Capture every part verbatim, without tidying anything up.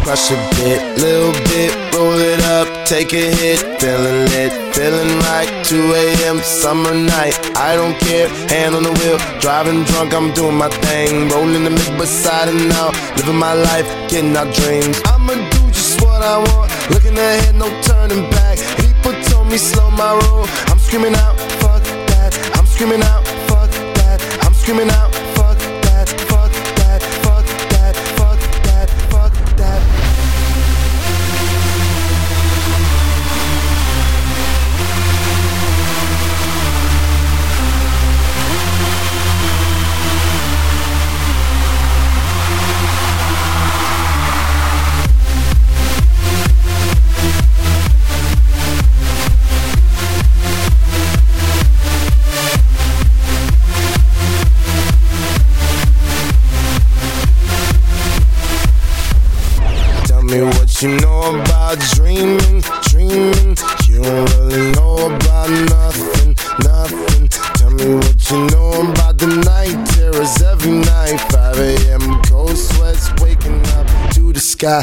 crush a bit, little bit, roll it up, take a hit, feeling lit, feeling right, two a.m. summer night, I don't care, hand on the wheel, driving drunk, I'm doing my thing, rolling the mid beside and out, living my life, getting our dreams, I'ma do just what I want, looking ahead, no turning back, people told me slow my roll, I'm screaming out, fuck that, I'm screaming out, fuck that, I'm screaming out, fuck that, fuck that, fuck that, fuck that, fuck that. Me what you know about dreaming, dreaming. You don't really know about nothing, nothing. Tell me what you know about the night terrors every night. five a.m. cold sweats waking up to the sky.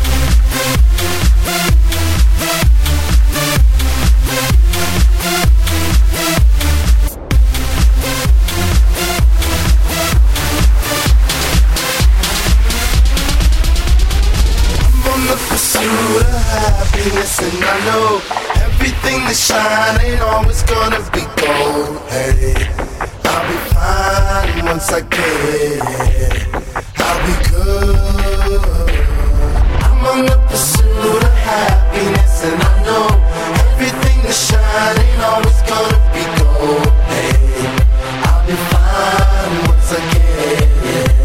Happiness, and I know everything that shine ain't always gonna be gold. Hey, I'll be fine once I get it. I'll be good. I'm on the pursuit of happiness, and I know everything that shine ain't always gonna be gold. Hey, I'll be fine once I get it.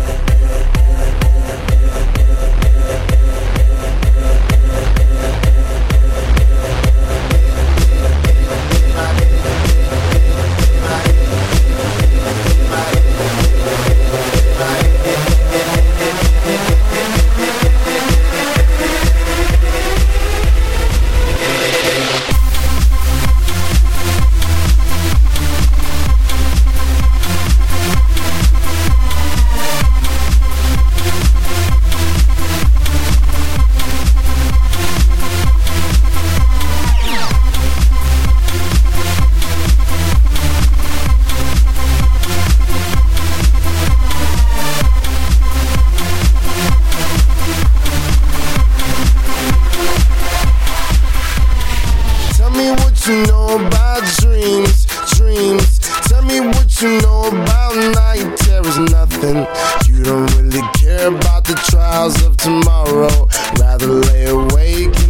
You know about dreams, dreams. Tell me what you know about night terrors, nothing. You don't really care about the trials of tomorrow. Rather lay awake